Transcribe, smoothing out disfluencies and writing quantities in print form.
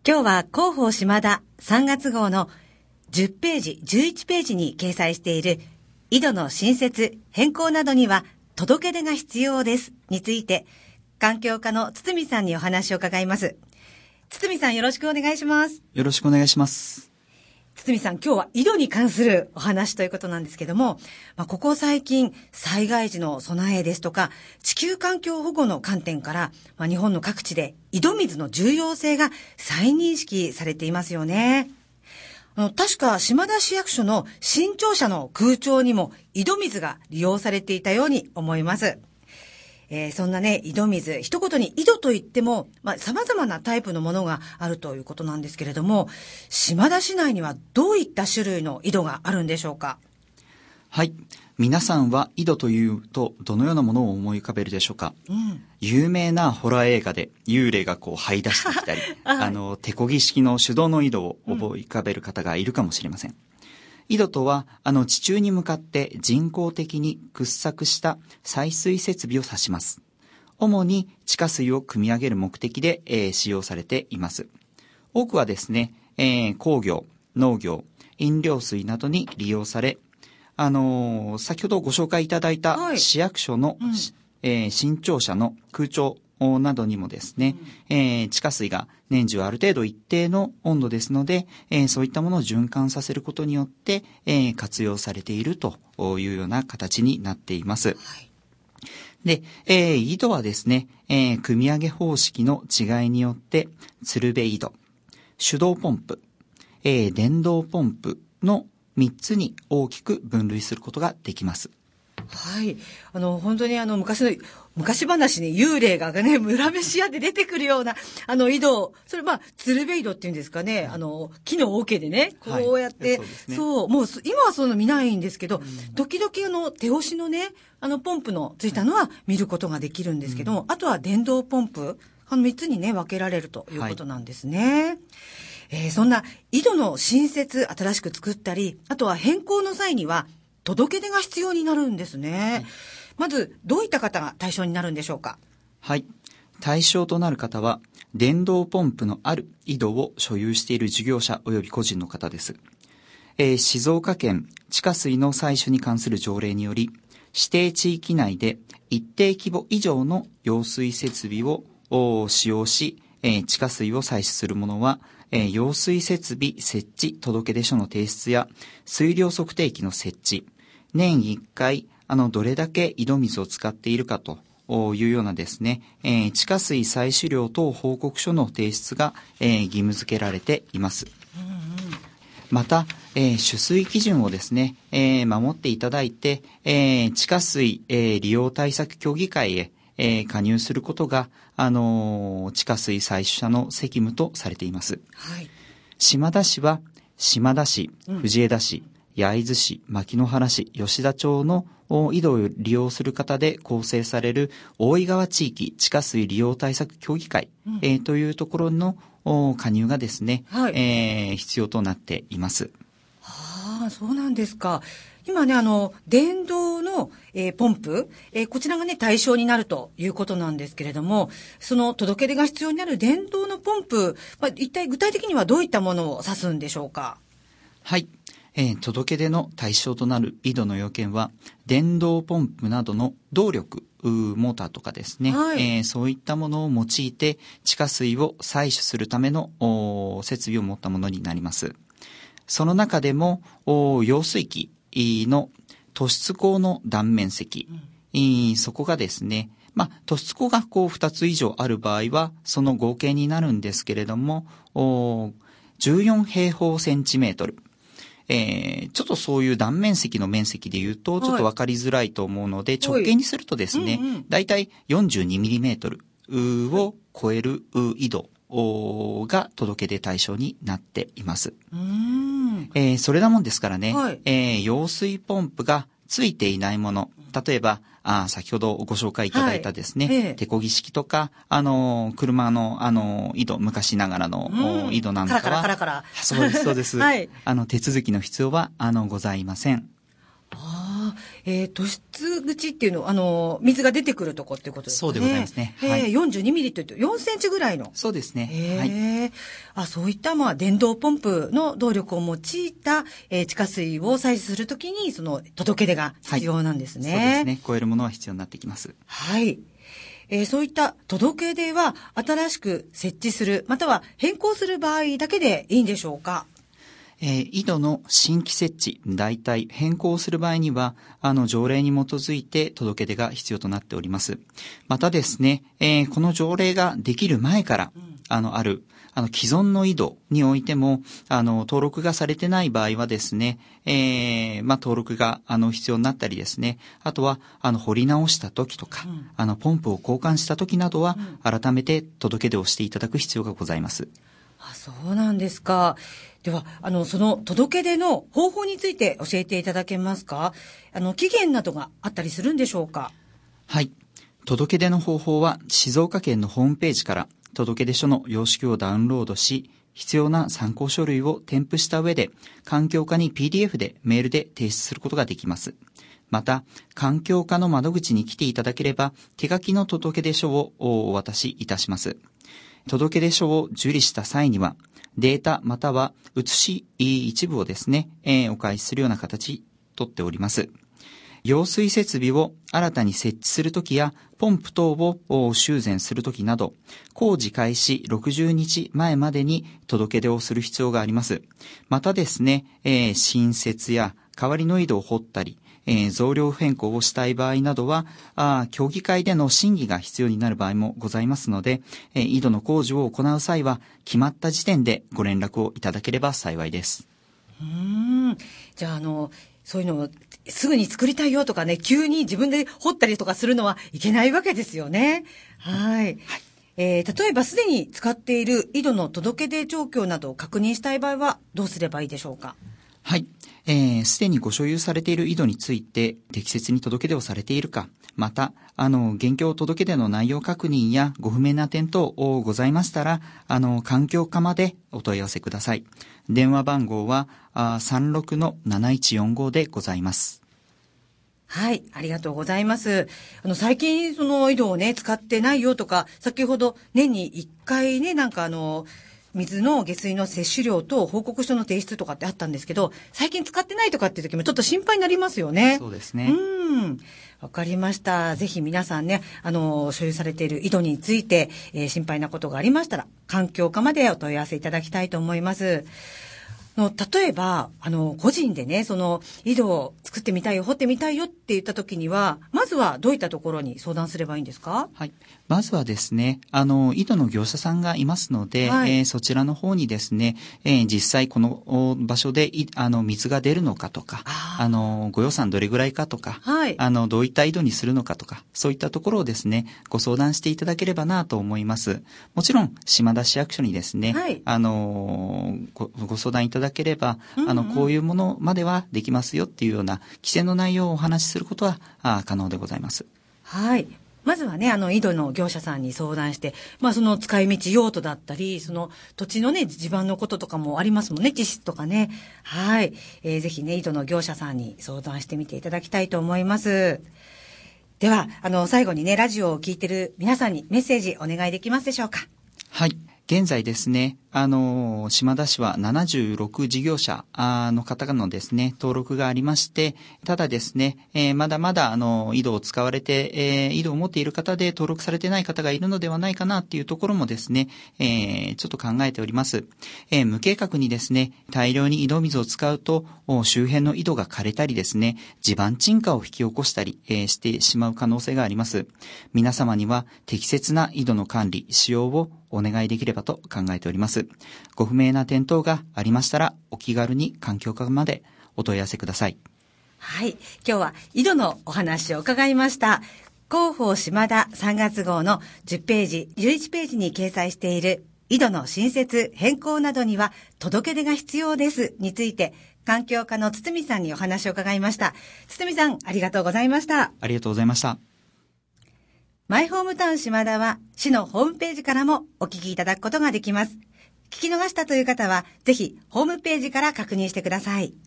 今日は広報島田3月号の10ページ、11ページに掲載している井戸の新設、変更などには届け出が必要ですについて、環境課の堤さんにお話を伺います。堤さん、よろしくお願いします。 よろしくお願いします。 堤さん、今日は井戸に関するお話ということなんですけども、ここ最近災害時の備えですとか地球環境保護の観点から、日本の各地で井戸水の重要性が再認識されていますよね。確か島田市役所の新庁舎の空調にも井戸水が利用されていたように思います。そんなね、井戸水、一言に井戸といっても、様々なタイプのものがあるということなんですけれども、島田市内にはどういった種類の井戸があるんでしょうか？ はい。皆さんは井戸というとどのようなものを思い浮かべるでしょうか？有名なホラー映画で幽霊が這い出してきたり、手漕ぎ式の手動の井戸を思い浮かべる方がいるかもしれません。井戸とは、地中に向かって人工的に掘削した採水設備を指します。主に地下水を汲み上げる目的で、使用されています。多くはですね、工業、農業、飲料水などに利用され、先ほどご紹介いただいた市役所の、新庁舎の空調などにもですね、地下水が年中ある程度一定の温度ですので、そういったものを循環させることによって、活用されているというような形になっています。で、井戸はですね、汲み上げ方式の違いによって鶴瓶井戸、手動ポンプ、電動ポンプの3つに大きく分類することができます。 はい。本当に昔話に幽霊がね、村飯屋で出てくるような、井戸、それ鶴瓶井戸っていうんですかね、木の桶でね、こうやって、そう、もう今はそんな見ないんですけど、時々手押しのね、ポンプのついたのは見ることができるんですけども、あとは電動ポンプ、3つにね、分けられるということなんですね。そんな井戸の新設、新しく作ったり、あとは変更の際には、届け出が必要になるんですね。まず、どういった方が対象になるんでしょうか？ はい。対象となる方は、電動ポンプのある井戸を所有している事業者及び個人の方です。静岡県地下水の採取に関する条例により、指定地域内で一定規模以上の揚水設備を使用し、地下水を採取するものは、揚水設備設置届出書の提出や水量測定器の設置、年1回どれだけ井戸水を使っているかというようなですね、地下水採取量等報告書の提出が、義務付けられています。また、取水基準をですね、守っていただいて、地下水、利用対策協議会へ加入することが、地下水採取者の責務とされています。 はい、 島田市は、島田市、藤枝市、焼津市、牧之原市、吉田町の井戸を利用する方で構成される大井川地域地下水利用対策協議会、というところの加入がですね、必要となっています。 そうなんですか。今ね、電動の、ポンプ、こちらがね、対象になるということなんですけれども、その届け出が必要になる電動のポンプ、一体具体的にはどういったものを指すんでしょうか？ はい。届け出の対象となる井戸の要件は、電動ポンプなどの動力、モーターとかですね、そういったものを用いて地下水を採取するための設備を持ったものになります。その中でも、揚水器の突出口の断面積、そこがですね、突出口が2つ以上ある場合は、その合計になるんですけれども、14平方センチメートル。ちょっとそういう断面積の面積で言うと、ちょっとわかりづらいと思うので、直径にするとですね、だいたい42ミリメートルを超える井戸が届け出対象になっています。それなもんですからね、揚水ポンプがついていないもの、例えば、先ほどご紹介いただいたですね、手漕ぎ式とか、車の井戸、昔ながらの井戸なんかは、 カラカラそうです、そうです。手続きの必要は、ございません。 突出口っていうの、水が出てくるとこっていうことですかね。 そうでございますね。はい、 42ミリというと4センチぐらいの。 そうですね。 はい、そういった電動ポンプの動力を用いた、地下水を採取するときにその届け出が必要なんですね。 はい、そうですね。超えるものは必要になってきます。 はい。そういった届け出は新しく設置する、または変更する場合だけでいいんでしょうか？ 井戸の新規設置、代替、変更する場合には、条例に基づいて届け出が必要となっております。またですね、この条例ができる前から、既存の井戸においても、登録がされてない場合はですね、登録が、必要になったりですね、あとは、掘り直した時とか、ポンプを交換した時などは、改めて届け出をしていただく必要がございます。 そうなんですか。では、その届け出の方法について教えていただけますか？期限などがあったりするんでしょうか？ はい。届け出の方法は、静岡県のホームページから、届け出書の様式をダウンロードし、必要な参考書類を添付した上で、環境課に PDF でメールで提出することができます。また、環境課の窓口に来ていただければ、手書きの届け出書をお渡しいたします。届け出書を受理した際には、データまたは写し一部をですね、お返しするような形とっております。揚水設備を新たに設置するときや、ポンプ等を修繕するときなど、工事開始60日前までに届け出をする必要があります。またですね、新設や代わりの井戸を掘ったり、増量変更をしたい場合などは、協議会での審議が必要になる場合もございますので、井戸の工事を行う際は、決まった時点でご連絡をいただければ幸いです。 じゃあ、そういうのをすぐに作りたいよとかね、急に自分で掘ったりとかするのはいけないわけですよね。はい。例えばすでに使っている井戸の届け出状況などを確認したい場合はどうすればいいでしょうか？ はい。すでにご所有されている井戸について適切に届け出をされているか、また、現況届け出の内容確認やご不明な点等ございましたら、環境課までお問い合わせください。電話番号は、36-7145でございます。 はい、ありがとうございます。最近その井戸をね、使ってないよとか、先ほど年に1回ね、水の下水の摂取量と報告書の提出とかってあったんですけど、最近使ってないとかっていう時もちょっと心配になりますよね。 そうですね。 わかりました。ぜひ皆さんね、所有されている井戸について、心配なことがありましたら、環境課までお問い合わせいただきたいと思います。例えば、個人でね、その井戸を作ってみたいよ、掘ってみたいよって言った時には、まずはどういったところに相談すればいいんですか？ はい。まずはですね、井戸の業者さんがいますので、はい、そちらの方にですね、実際この場所で水が出るのかとか、ご予算どれぐらいかとか、はい、どういった井戸にするのかとか、そういったところをですね、ご相談していただければなと思います。もちろん、島田市役所にですね、はい、ご相談いただければ、こういうものまではできますよっていうような規制の内容をお話しすることは可能でございます。 はい。まずはね、井戸の業者さんに相談して、その使い道用途だったり、その土地のね、地盤のこととかもありますもんね、地質とかね。はい。ぜひね、井戸の業者さんに相談してみていただきたいと思います。では、最後にね、ラジオを聞いてる皆さんにメッセージお願いできますでしょうか？ はい。現在ですね、島田市は76事業者の方のですね、登録がありまして、ただですね、まだまだ井戸を使われて、井戸を持っている方で登録されてない方がいるのではないかなっていうところもですね、ちょっと考えております。無計画にですね、大量に井戸水を使うと、周辺の井戸が枯れたりですね、地盤沈下を引き起こしたり、してしまう可能性があります。皆様には適切な井戸の管理、使用をお願いできればと考えております。ご不明な点等がありましたら、お気軽に環境課までお問い合わせください。 はい。今日は井戸のお話を伺いました。広報島田3月号の10ページ、11ページに掲載している井戸の新設、変更などには届け出が必要ですについて、環境課の堤さんにお話を伺いました。堤さん、ありがとうございました。 ありがとうございました。 マイホームタウン島田は市のホームページからもお聞きいただくことができます。聞き逃したという方はぜひホームページから確認してください。